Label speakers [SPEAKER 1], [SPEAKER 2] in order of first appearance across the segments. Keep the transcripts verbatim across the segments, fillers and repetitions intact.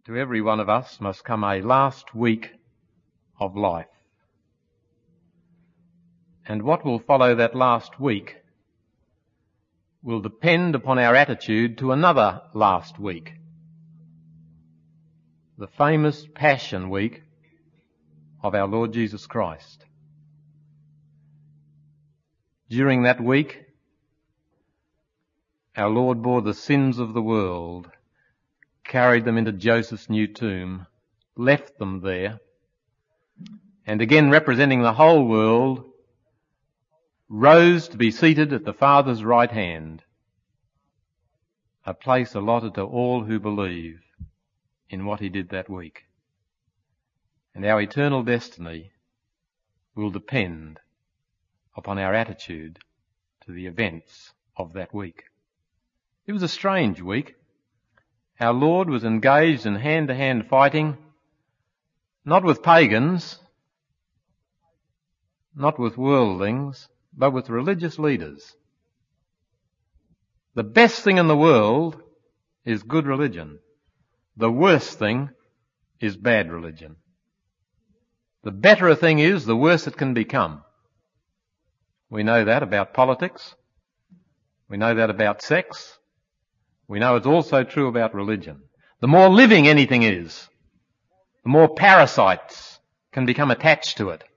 [SPEAKER 1] to every one of us must come a last week of life. And what will follow that last week will depend upon our attitude to another last week, the famous Passion Week of our Lord Jesus Christ. During that week, our Lord bore the sins of the world, carried them into Joseph's new tomb, left them there, and again representing the whole world, rose to be seated at the Father's right hand, a place allotted to all who believe in what he did that week. And our eternal destiny will depend upon our attitude to the events of that week. It was a strange week. Our Lord was engaged in hand-to-hand fighting, not with pagans, not with worldlings, but with religious leaders. The best thing in the world is good religion. The worst thing is bad religion. The better a thing is, the worse it can become. We know that about politics. We know that about sex. We know it's also true about religion. The more living anything is, the more parasites can become attached to it.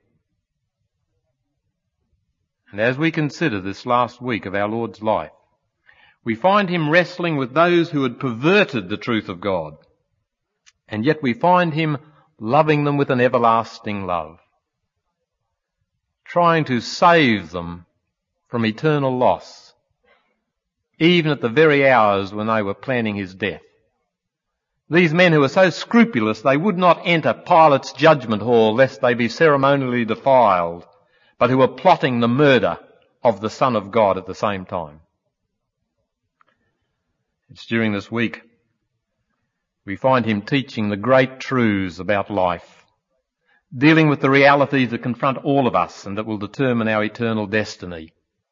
[SPEAKER 1] And as we consider this last week of our Lord's life, we find him wrestling with those who had perverted the truth of God. And yet we find him loving them with an everlasting love, trying to save them from eternal loss, even at the very hours when they were planning his death. These men who were so scrupulous they would not enter Pilate's judgment hall lest they be ceremonially defiled, but who were plotting the murder of the Son of God at the same time. It's during this week we find him teaching the great truths about life, dealing with the realities that confront all of us and that will determine our eternal destiny.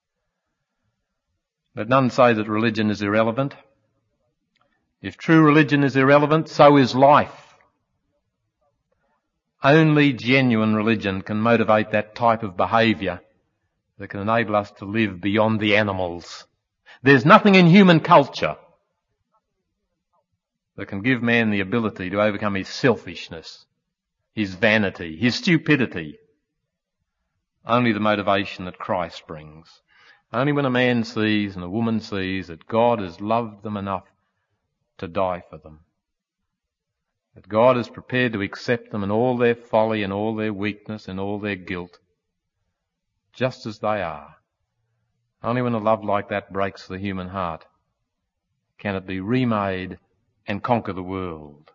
[SPEAKER 1] But none say that religion is irrelevant. If true religion is irrelevant, so is life. Only genuine religion can motivate that type of behaviour that can enable us to live beyond the animals. There's nothing in human culture that can give man the ability to overcome his selfishness, his vanity, his stupidity. Only the motivation that Christ brings. Only when a man sees and a woman sees that God has loved them enough to die for them, that God is prepared to accept them in all their folly and all their weakness and all their guilt, just as they are. Only when a love like that breaks the human heart can it be remade and conquer the world.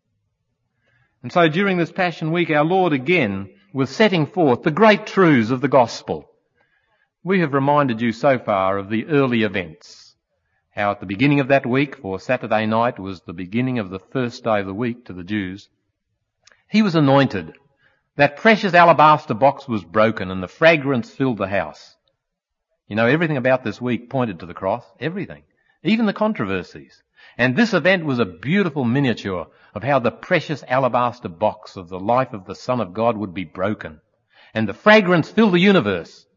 [SPEAKER 1] And so during this Passion Week, our Lord again was setting forth the great truths of the gospel. We have reminded you so far of the early events, how at the beginning of that week, for Saturday night was the beginning of the first day of the week to the Jews, he was anointed. That precious alabaster box was broken and the fragrance filled the house. You know, everything about this week pointed to the cross, everything, even the controversies. And this event was a beautiful miniature of how the precious alabaster box of the life of the Son of God would be broken. And the fragrance filled the universe.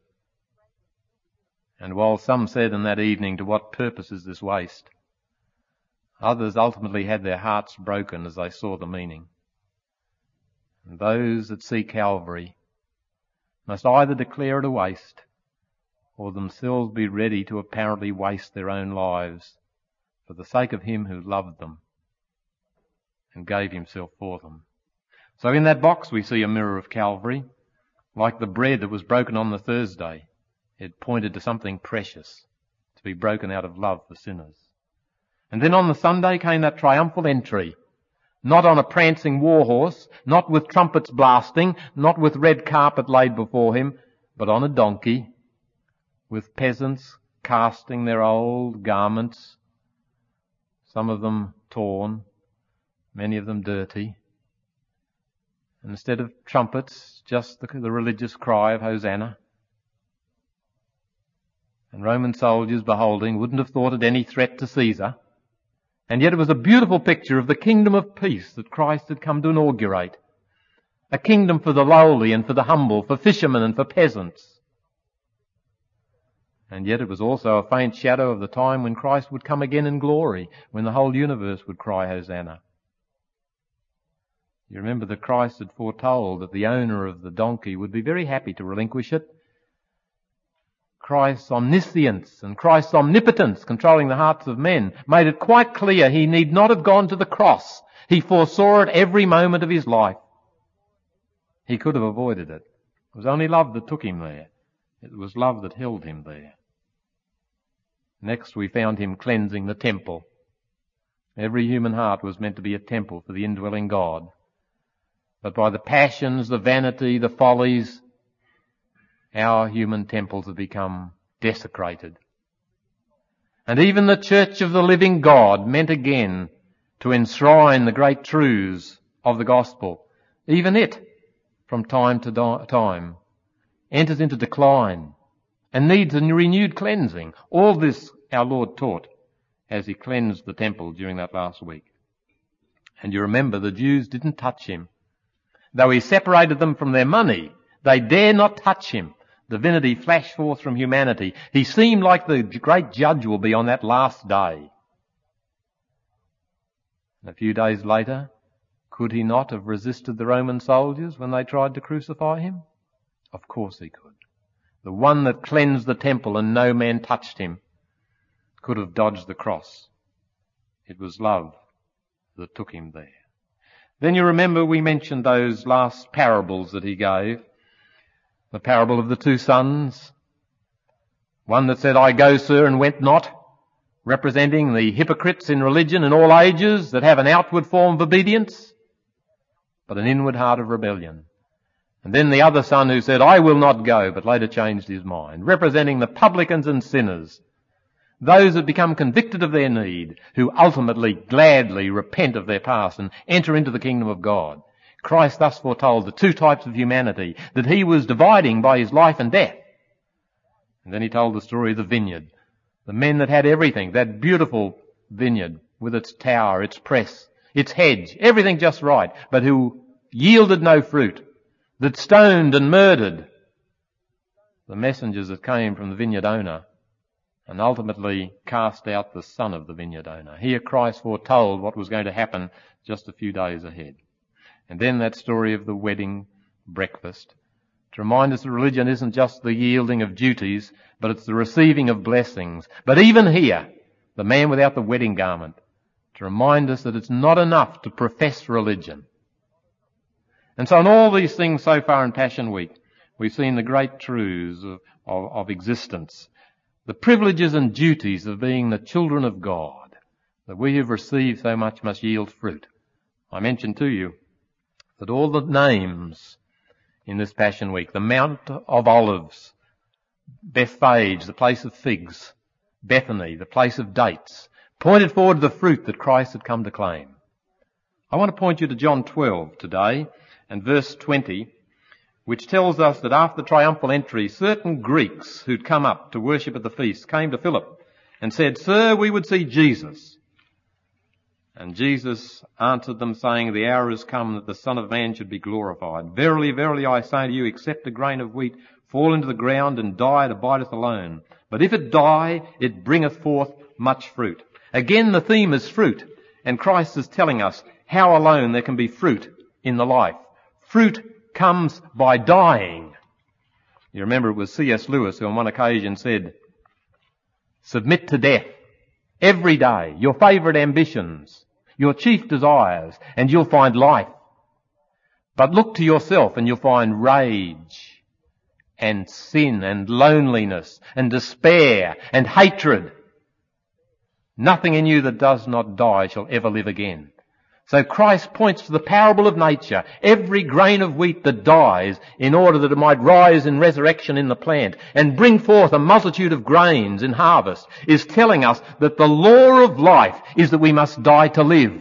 [SPEAKER 1] And while some said in that evening, to what purpose is this waste? Others ultimately had their hearts broken as they saw the meaning. And those that see Calvary must either declare it a waste or themselves be ready to apparently waste their own lives for the sake of him who loved them and gave himself for them. So in that box we see a mirror of Calvary, like the bread that was broken on the Thursday. It pointed to something precious to be broken out of love for sinners. And then on the Sunday came that triumphal entry, not on a prancing war horse, not with trumpets blasting, not with red carpet laid before him, but on a donkey, with peasants casting their old garments, some of them torn, many of them dirty. And instead of trumpets, just the, the religious cry of Hosanna. And Roman soldiers, beholding, wouldn't have thought it any threat to Caesar. And yet it was a beautiful picture of the kingdom of peace that Christ had come to inaugurate. A kingdom for the lowly and for the humble, for fishermen and for peasants. And yet it was also a faint shadow of the time when Christ would come again in glory, when the whole universe would cry Hosanna. You remember that Christ had foretold that the owner of the donkey would be very happy to relinquish it. Christ's omniscience and Christ's omnipotence controlling the hearts of men made it quite clear he need not have gone to the cross. He foresaw it every moment of his life. He could have avoided it. It was only love that took him there. It was love that held him there. Next we found him cleansing the temple. Every human heart was meant to be a temple for the indwelling God. But by the passions, the vanity, the follies, our human temples have become desecrated. And even the church of the living God, meant again to enshrine the great truths of the gospel, even it, from time to di- time, enters into decline and needs a renewed cleansing. All this our Lord taught as he cleansed the temple during that last week. And you remember the Jews didn't touch him. Though he separated them from their money, they dare not touch him. Divinity flashed forth from humanity. He seemed like the great judge will be on that last day. And a few days later, could he not have resisted the Roman soldiers when they tried to crucify him? Of course he could. The one that cleansed the temple and no man touched him could have dodged the cross. It was love that took him there. Then you remember we mentioned those last parables that he gave. The parable of the two sons. One that said, I go, sir, and went not, representing the hypocrites in religion in all ages that have an outward form of obedience, but an inward heart of rebellion. And then the other son who said, I will not go, but later changed his mind, representing the publicans and sinners, those that become convicted of their need, who ultimately gladly repent of their past and enter into the kingdom of God. Christ thus foretold the two types of humanity that he was dividing by his life and death. And then he told the story of the vineyard. The men that had everything, that beautiful vineyard with its tower, its press, its hedge, everything just right, but who yielded no fruit, that stoned and murdered the messengers that came from the vineyard owner and ultimately cast out the son of the vineyard owner. Here Christ foretold what was going to happen just a few days ahead. And then that story of the wedding breakfast to remind us that religion isn't just the yielding of duties, but it's the receiving of blessings. But even here, the man without the wedding garment, to remind us that it's not enough to profess religion. And so in all these things so far in Passion Week, we've seen the great truths of, of, of existence, the privileges and duties of being the children of God, that we who've received so much must yield fruit. I mentioned to you that all the names in this Passion Week, the Mount of Olives, Bethphage, the place of figs, Bethany, the place of dates, pointed forward to the fruit that Christ had come to claim. I want to point you to John twelve today and verse twenty, which tells us that after the triumphal entry, certain Greeks who'd come up to worship at the feast came to Philip and said, Sir, we would see Jesus. And Jesus answered them, saying, The hour is come that the Son of Man should be glorified. Verily, verily, I say to you, except a grain of wheat fall into the ground and die, it abideth alone. But if it die, it bringeth forth much fruit. Again, the theme is fruit. And Christ is telling us how alone there can be fruit in the life. Fruit comes by dying. You remember it was C S Lewis who on one occasion said, Submit to death every day, your favourite ambitions, your chief desires, and you'll find life. But look to yourself and you'll find rage and sin and loneliness and despair and hatred. Nothing in you that does not die shall ever live again. So Christ points to the parable of nature. Every grain of wheat that dies in order that it might rise in resurrection in the plant and bring forth a multitude of grains in harvest is telling us that the law of life is that we must die to live.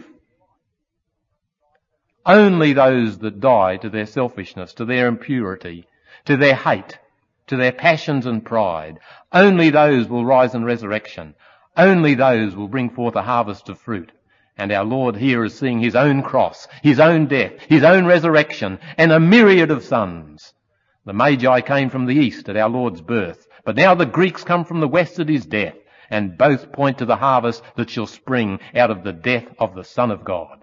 [SPEAKER 1] Only those that die to their selfishness, to their impurity, to their hate, to their passions and pride, only those will rise in resurrection. Only those will bring forth a harvest of fruit. And our Lord here is seeing his own cross, his own death, his own resurrection, and a myriad of sons. The Magi came from the east at our Lord's birth, but now the Greeks come from the west at his death, and both point to the harvest that shall spring out of the death of the Son of God.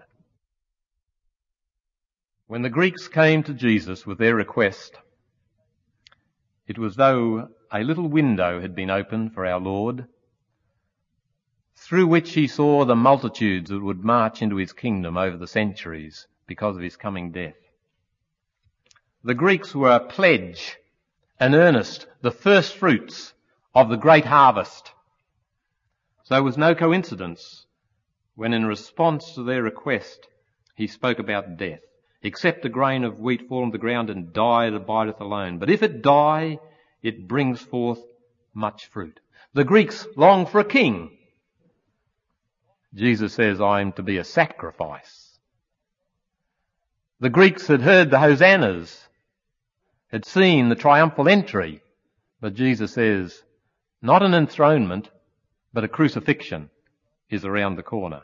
[SPEAKER 1] When the Greeks came to Jesus with their request, it was though a little window had been opened for our Lord, through which he saw the multitudes that would march into his kingdom over the centuries because of his coming death. The Greeks were a pledge, an earnest, the first fruits of the great harvest. So it was no coincidence when in response to their request he spoke about death. Except a grain of wheat fall on the ground and die, it abideth alone. But if it die, it brings forth much fruit. The Greeks long for a king. Jesus says, I am to be a sacrifice. The Greeks had heard the hosannas, had seen the triumphal entry. But Jesus says, not an enthronement, but a crucifixion is around the corner.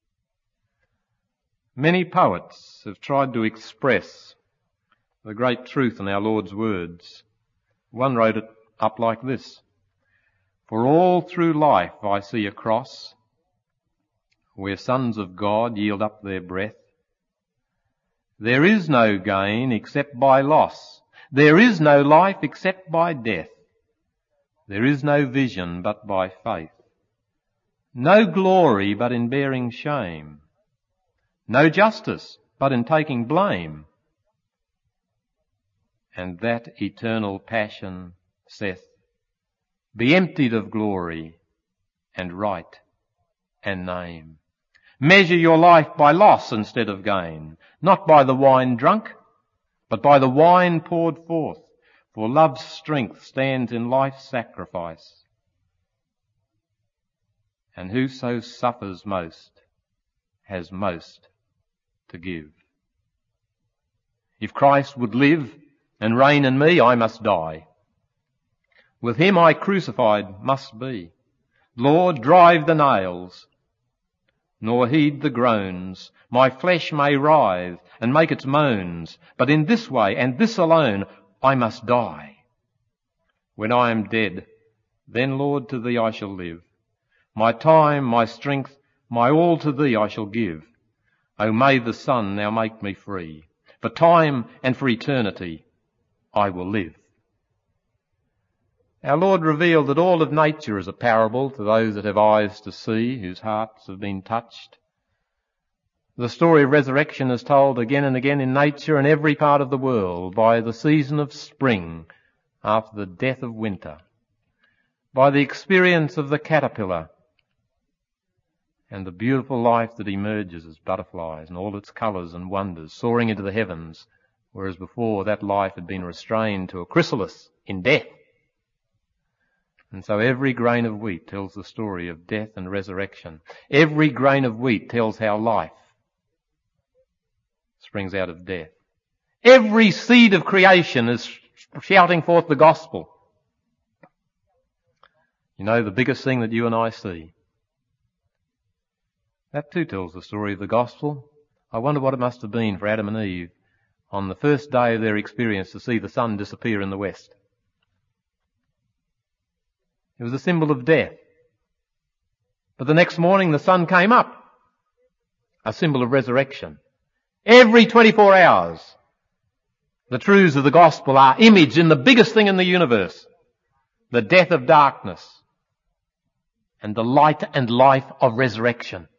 [SPEAKER 1] Many poets have tried to express the great truth in our Lord's words. One wrote it up like this: for all through life I see a cross, where sons of God yield up their breath. There is no gain except by loss. There is no life except by death. There is no vision but by faith. No glory but in bearing shame. No justice but in taking blame. And that eternal passion saith, be emptied of glory and right and name. Measure your life by loss instead of gain, not by the wine drunk, but by the wine poured forth, for love's strength stands in life's sacrifice. And whoso suffers most has most to give. If Christ would live and reign in me, I must die. With him I crucified must be. Lord, drive the nails, nor heed the groans. My flesh may writhe and make its moans, but in this way and this alone I must die. When I am dead, then, Lord, to thee I shall live. My time, my strength, my all to thee I shall give. O may the Son now make me free. For time and for eternity I will live. Our Lord revealed that all of nature is a parable to those that have eyes to see, whose hearts have been touched. The story of resurrection is told again and again in nature in every part of the world, by the season of spring after the death of winter, by the experience of the caterpillar and the beautiful life that emerges as butterflies and all its colours and wonders soaring into the heavens, whereas before that life had been restrained to a chrysalis in death. And so every grain of wheat tells the story of death and resurrection. Every grain of wheat tells how life springs out of death. Every seed of creation is shouting forth the gospel. You know, the biggest thing that you and I see, that too tells the story of the gospel. I wonder what it must have been for Adam and Eve on the first day of their experience to see the sun disappear in the west. It was a symbol of death. But the next morning the sun came up, a symbol of resurrection. Every twenty-four hours, the truths of the gospel are imaged in the biggest thing in the universe, the death of darkness and the light and life of resurrection.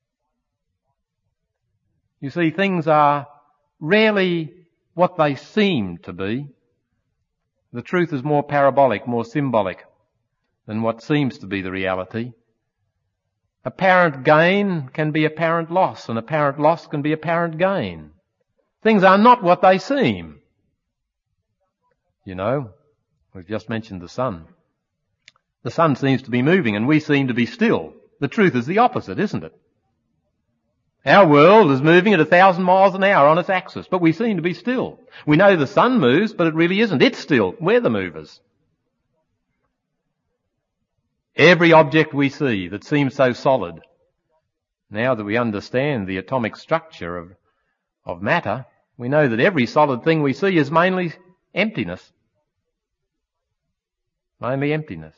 [SPEAKER 1] You see, things are rarely what they seem to be. The truth is more parabolic, more symbolic than what seems to be the reality. Apparent gain can be apparent loss, and apparent loss can be apparent gain. Things are not what they seem. You know, we've just mentioned the sun. The sun seems to be moving and we seem to be still. The truth is the opposite, isn't it? Our world is moving at a thousand miles an hour on its axis, but we seem to be still. We know the sun moves, but it really isn't. It's still. We're the movers. Every object we see that seems so solid Now that we understand the atomic structure of, of matter, we know that every solid thing we see is mainly emptiness. Mainly emptiness.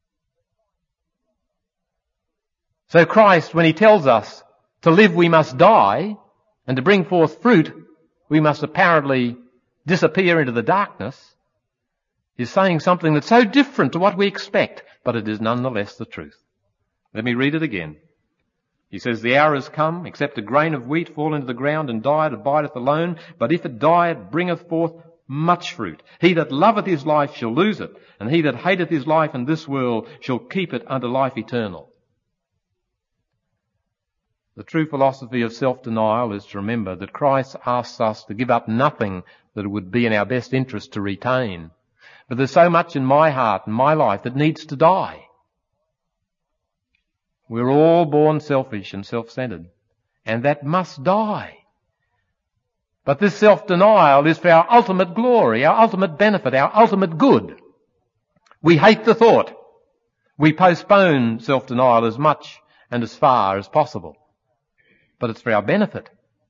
[SPEAKER 1] So Christ, when he tells us to live we must die, and to bring forth fruit we must apparently disappear into the darkness, is saying something that's so different to what we expect, but it is nonetheless the truth. Let me read it again. He says, the hour is come, except a grain of wheat fall into the ground and die, it abideth alone, but if it die, it bringeth forth much fruit. He that loveth his life shall lose it, and he that hateth his life in this world shall keep it unto life eternal. The true philosophy of self-denial is to remember that Christ asks us to give up nothing that it would be in our best interest to retain. But there's so much in my heart and my life that needs to die. We're all born selfish and self-centered, and that must die. But this self-denial is for our ultimate glory, our ultimate benefit, our ultimate good. We hate the thought. We postpone self-denial as much and as far as possible. But it's for our benefit.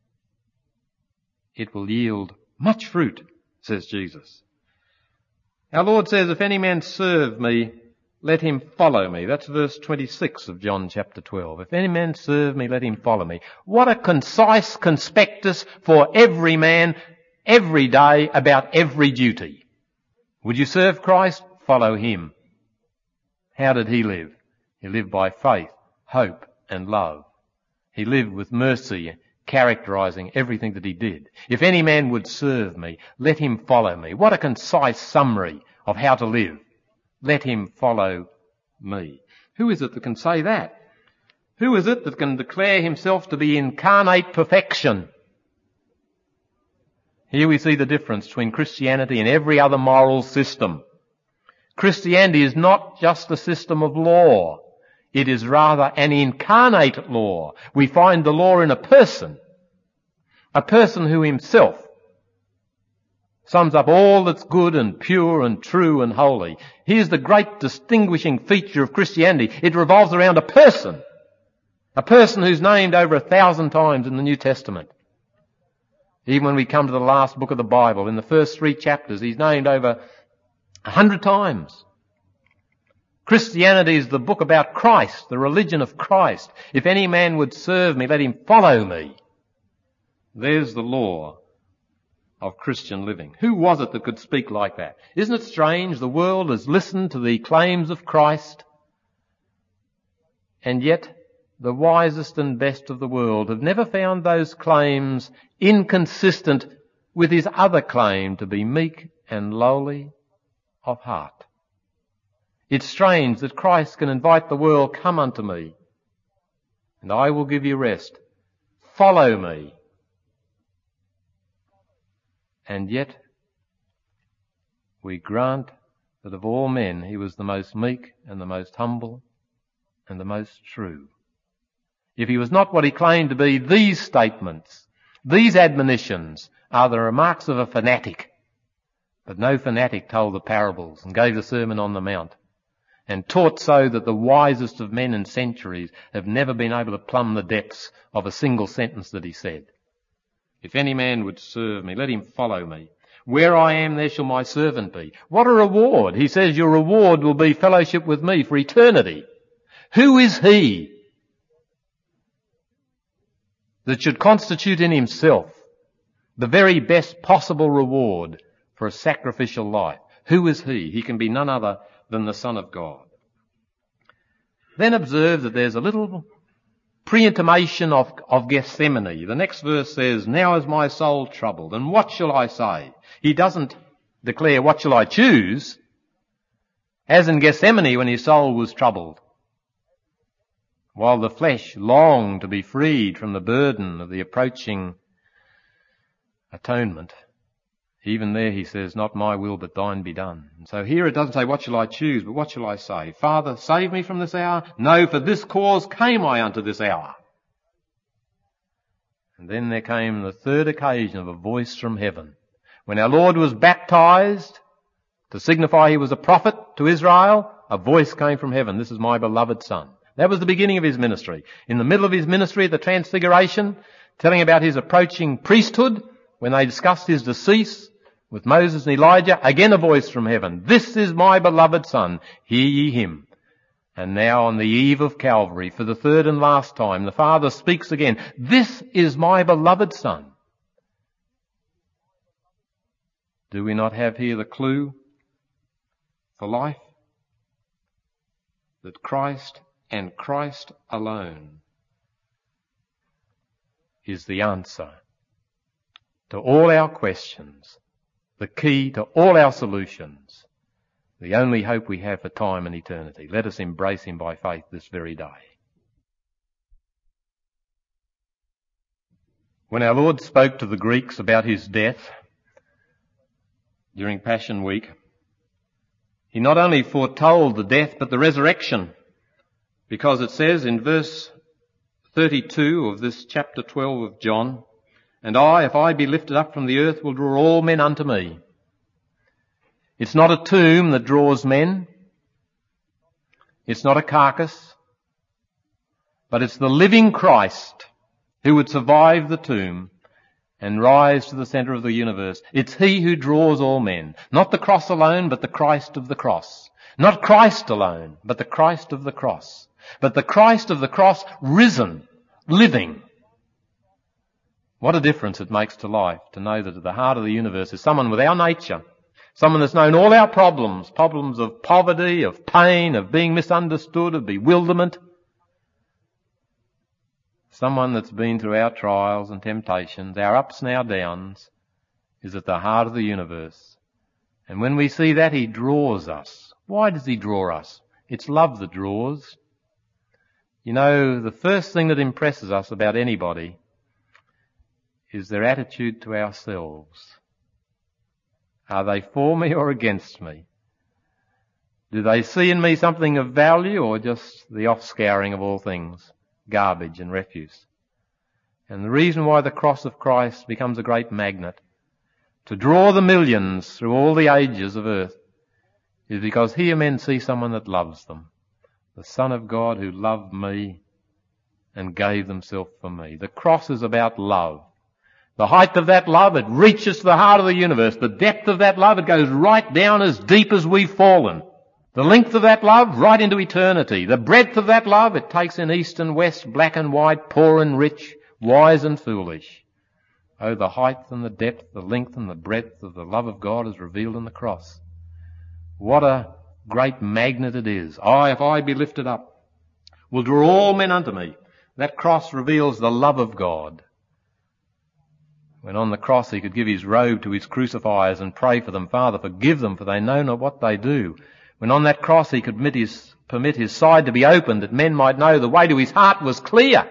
[SPEAKER 1] It will yield much fruit, says Jesus. Our Lord says, if any man serve me, let him follow me. That's verse twenty-six of John chapter twelve. If any man serve me, let him follow me. What a concise conspectus for every man, every day, about every duty. Would you serve Christ? Follow him. How did he live? He lived by faith, hope, and love. He lived with mercy, characterizing everything that he did. If any man would serve me, let him follow me. What a concise summary of how to live. Let him follow me. Who is it that can say that? Who is it that can declare himself to be incarnate perfection? Here we see the difference between Christianity and every other moral system. Christianity is not just a system of law. It is rather an incarnate law. We find the law in a person. A person who himself sums up all that's good and pure and true and holy. Here's the great distinguishing feature of Christianity. It revolves around a person. A person who's named over a thousand times in the New Testament. Even when we come to the last book of the Bible, in the first three chapters, he's named over a hundred times. Christianity is the book about Christ, the religion of Christ. If any man would serve me, let him follow me. There's the law of Christian living. Who was it that could speak like that? Isn't it strange? The world has listened to the claims of Christ, and yet the wisest and best of the world have never found those claims inconsistent with his other claim to be meek and lowly of heart. It's strange that Christ can invite the world, come unto me, and I will give you rest. Follow me. And yet, we grant that of all men, he was the most meek and the most humble and the most true. If he was not what he claimed to be, these statements, these admonitions are the remarks of a fanatic. But no fanatic told the parables and gave the Sermon on the Mount and taught so that the wisest of men in centuries have never been able to plumb the depths of a single sentence that he said. If any man would serve me, let him follow me. Where I am, there shall my servant be. What a reward. He says your reward will be fellowship with me for eternity. Who is he that should constitute in himself the very best possible reward for a sacrificial life? Who is he? He can be none other than the Son of God. Then observe that there's a little pre-intimation of, of Gethsemane. The next verse says, now is my soul troubled, and what shall I say? He doesn't declare, what shall I choose? As in Gethsemane when his soul was troubled, while the flesh longed to be freed from the burden of the approaching atonement. Even there he says, not my will but thine be done. And so here it doesn't say, what shall I choose, but what shall I say? Father, save me from this hour? No, for this cause came I unto this hour. And then there came the third occasion of a voice from heaven. When our Lord was baptized, to signify he was a prophet to Israel, a voice came from heaven. This is my beloved Son. That was the beginning of his ministry. In the middle of his ministry at the Transfiguration, telling about his approaching priesthood, when they discussed his decease with Moses and Elijah, again a voice from heaven, "This is my beloved Son, hear ye him." And now on the eve of Calvary, for the third and last time, the Father speaks again, "This is my beloved Son." Do we not have here the clue for life? That Christ and Christ alone is the answer to all our questions, the key to all our solutions, the only hope we have for time and eternity. Let us embrace him by faith this very day. When our Lord spoke to the Greeks about his death during Passion Week, he not only foretold the death but the resurrection, because it says in verse thirty-two of this chapter twelve of John, "And I, if I be lifted up from the earth, will draw all men unto me." It's not a tomb that draws men. It's not a carcass. But it's the living Christ who would survive the tomb and rise to the centre of the universe. It's he who draws all men. Not the cross alone, but the Christ of the cross. Not Christ alone, but the Christ of the cross. But the Christ of the cross risen, living. What a difference it makes to life to know that at the heart of the universe is someone with our nature, someone that's known all our problems, problems of poverty, of pain, of being misunderstood, of bewilderment. Someone that's been through our trials and temptations, our ups and our downs, is at the heart of the universe. And when we see that, he draws us. Why does he draw us? It's love that draws. You know, the first thing that impresses us about anybody is their attitude to ourselves. Are they for me or against me? Do they see in me something of value or just the offscouring of all things, garbage and refuse? And the reason why the cross of Christ becomes a great magnet to draw the millions through all the ages of earth is because here men see someone that loves them. The Son of God who loved me and gave himself for me. The cross is about love. The height of that love, it reaches to the heart of the universe. The depth of that love, it goes right down as deep as we've fallen. The length of that love, right into eternity. The breadth of that love, it takes in east and west, black and white, poor and rich, wise and foolish. Oh, the height and the depth, the length and the breadth of the love of God is revealed in the cross. What a great magnet it is. I, if I be lifted up, will draw all men unto me. That cross reveals the love of God. When on the cross he could give his robe to his crucifiers and pray for them, "Father, forgive them, for they know not what they do." When on that cross he could permit his, permit his side to be opened that men might know the way to his heart was clear.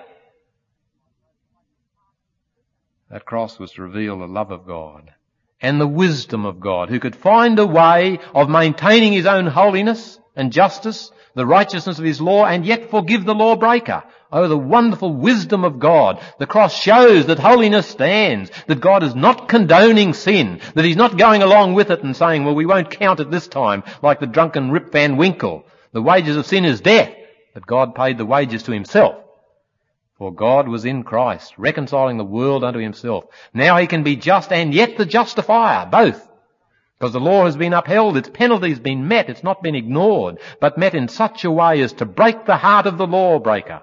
[SPEAKER 1] That cross was to reveal the love of God and the wisdom of God, who could find a way of maintaining his own holiness and justice, the righteousness of his law, and yet forgive the lawbreaker. Oh, the wonderful wisdom of God. The cross shows that holiness stands, that God is not condoning sin, that he's not going along with it and saying, well, we won't count it this time, like the drunken Rip Van Winkle. The wages of sin is death, but God paid the wages to himself. For God was in Christ, reconciling the world unto himself. Now he can be just and yet the justifier, both. Because the law has been upheld, its penalty has been met, it's not been ignored, but met in such a way as to break the heart of the lawbreaker,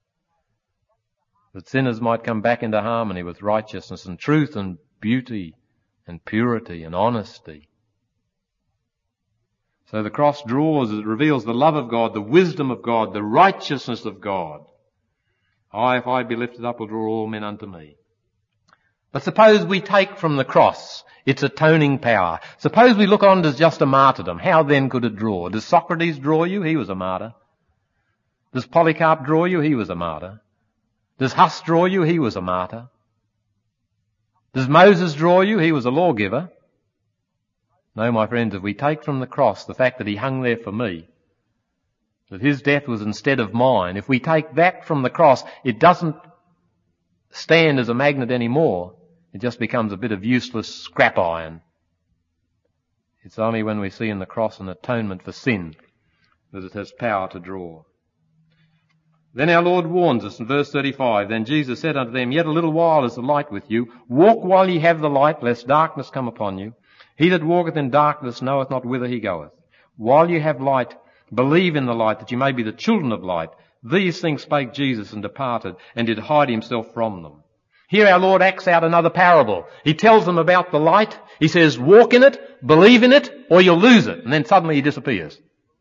[SPEAKER 1] that sinners might come back into harmony with righteousness and truth and beauty and purity and honesty. So the cross draws, it reveals the love of God, the wisdom of God, the righteousness of God. I, if I be lifted up, will draw all men unto me. But suppose we take from the cross its atoning power. Suppose we look on it as just a martyrdom. How then could it draw? Does Socrates draw you? He was a martyr. Does Polycarp draw you? He was a martyr. Does Huss draw you? He was a martyr. Does Moses draw you? He was a lawgiver. No, my friends, if we take from the cross the fact that he hung there for me, that his death was instead of mine, if we take that from the cross, it doesn't stand as a magnet anymore. It just becomes a bit of useless scrap iron. It's only when we see in the cross an atonement for sin that it has power to draw. Then our Lord warns us in verse thirty-five, Then Jesus said unto them, Yet a little while is the light with you. Walk while ye have the light, lest darkness come upon you. He that walketh in darkness knoweth not whither he goeth. While you have light, believe in the light, that you may be the children of light. These things spake Jesus, and departed, and did hide himself from them. Here our Lord acts out another parable. He tells them about the light. He says, walk in it, believe in it, or you'll lose it. And then suddenly he disappears.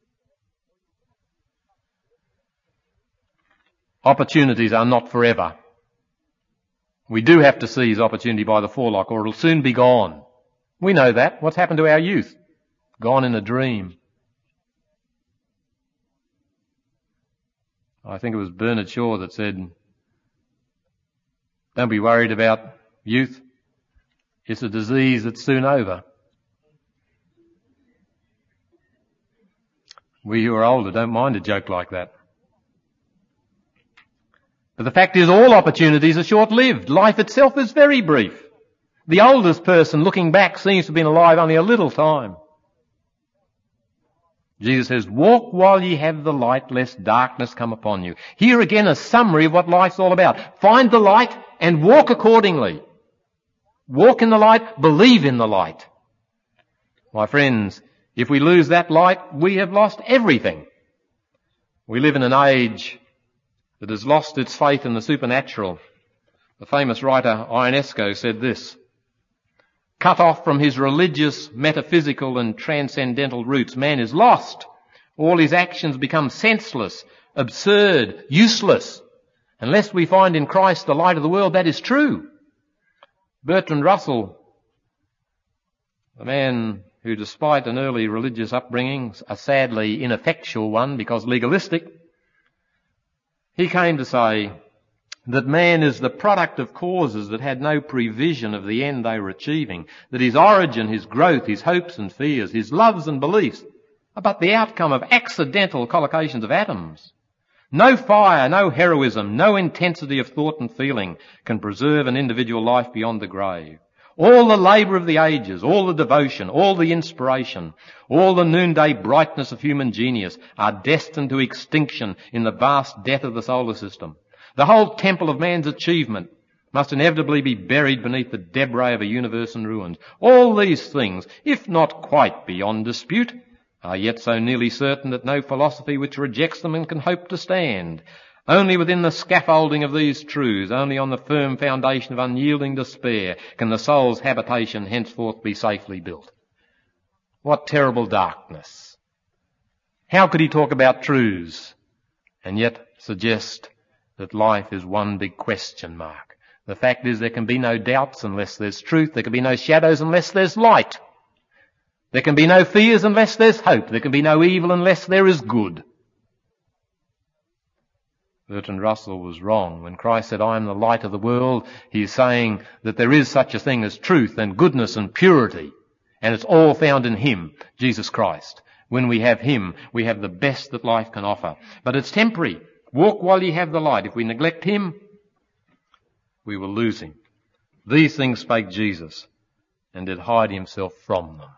[SPEAKER 1] Opportunities are not forever. We do have to seize opportunity by the forelock, or it'll soon be gone. We know that. What's happened to our youth? Gone in a dream. I think it was Bernard Shaw that said, don't be worried about youth. It's a disease that's soon over. We who are older don't mind a joke like that. But the fact is, all opportunities are short-lived. Life itself is very brief. The oldest person looking back seems to have been alive only a little time. Jesus says, walk while ye have the light, lest darkness come upon you. Here again a summary of what life's all about. Find the light and walk accordingly. Walk in the light, believe in the light. My friends, if we lose that light, we have lost everything. We live in an age that has lost its faith in the supernatural. The famous writer Ionesco said this, cut off from his religious, metaphysical and transcendental roots, man is lost. All his actions become senseless, absurd, useless. Unless we find in Christ the light of the world, that is true. Bertrand Russell, the man who, despite an early religious upbringing, a sadly ineffectual one because legalistic, he came to say that man is the product of causes that had no prevision of the end they were achieving, that his origin, his growth, his hopes and fears, his loves and beliefs are but the outcome of accidental collocations of atoms. No fire, no heroism, no intensity of thought and feeling can preserve an individual life beyond the grave. All the labour of the ages, all the devotion, all the inspiration, all the noonday brightness of human genius are destined to extinction in the vast death of the solar system. The whole temple of man's achievement must inevitably be buried beneath the debris of a universe in ruins. All these things, if not quite beyond dispute, are yet so nearly certain that no philosophy which rejects them can hope to stand. Only within the scaffolding of these truths, only on the firm foundation of unyielding despair, can the soul's habitation henceforth be safely built. What terrible darkness. How could he talk about truths and yet suggest that life is one big question mark? The fact is there can be no doubts unless there's truth. There can be no shadows unless there's light. There can be no fears unless there's hope. There can be no evil unless there is good. Bertrand Russell was wrong. When Christ said, I am the light of the world, he is saying that there is such a thing as truth and goodness and purity. And it's all found in him, Jesus Christ. When we have him, we have the best that life can offer. But it's temporary. Walk while ye have the light. If we neglect him, we will lose him. These things spake Jesus, and did hide himself from them.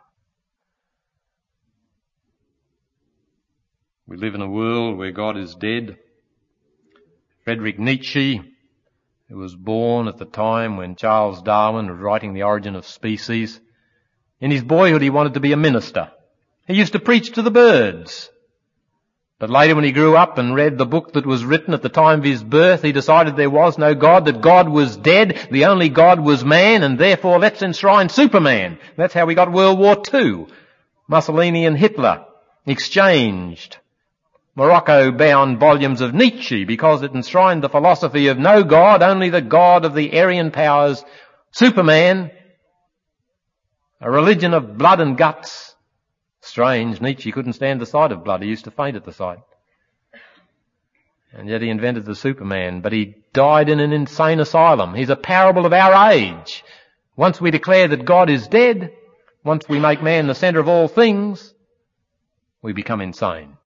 [SPEAKER 1] We live in a world where God is dead. Friedrich Nietzsche, who was born at the time when Charles Darwin was writing The Origin of Species, in his boyhood he wanted to be a minister. He used to preach to the birds. But later when he grew up and read the book that was written at the time of his birth, he decided there was no God, that God was dead, the only God was man, and therefore let's enshrine Superman. That's how we got World War Two. Mussolini and Hitler exchanged Morocco-bound volumes of Nietzsche because it enshrined the philosophy of no God, only the God of the Aryan powers, Superman, a religion of blood and guts. Strange, Nietzsche couldn't stand the sight of blood. He used to faint at the sight. And yet he invented the Superman, but he died in an insane asylum. He's a parable of our age. Once we declare that God is dead, once we make man the centre of all things, we become insane.